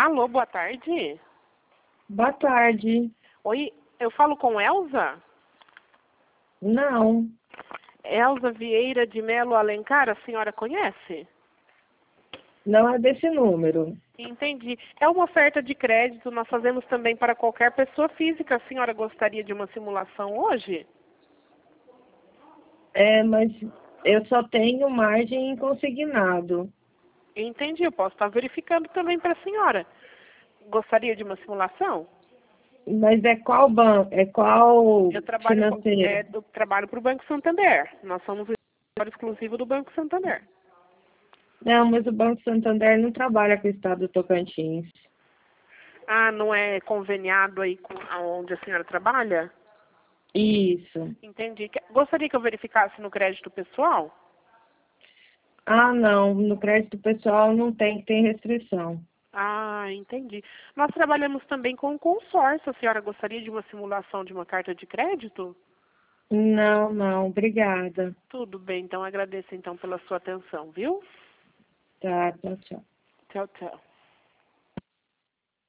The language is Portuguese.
Alô, boa tarde. Boa tarde. Oi, eu falo com Elza? Não, Elza Vieira de Melo Alencar, a senhora conhece? não é desse número. Entendi. É uma oferta de crédito, nós fazemos também para qualquer pessoa física. A senhora gostaria de uma simulação hoje? Mas eu só tenho margem em consignado. Entendi, eu posso estar verificando também para a senhora. Gostaria de uma simulação? Mas é qual banco? É qual Eu trabalho, financeiro? eu trabalho para o Banco Santander. Nós somos o escritório exclusivo do Banco Santander. Não, mas o Banco Santander não trabalha com o estado do Tocantins. Ah, não é conveniado aí com onde a senhora trabalha? Isso. Entendi. Gostaria que eu verificasse no crédito pessoal? Ah, não, no crédito pessoal não tem restrição. Ah, entendi. Nós trabalhamos também com consórcio. A senhora gostaria de uma simulação de uma carta de crédito? Não, não, obrigada. Tudo bem, então agradeço então pela sua atenção, viu? Tá, tchau, tchau. Tchau, tchau.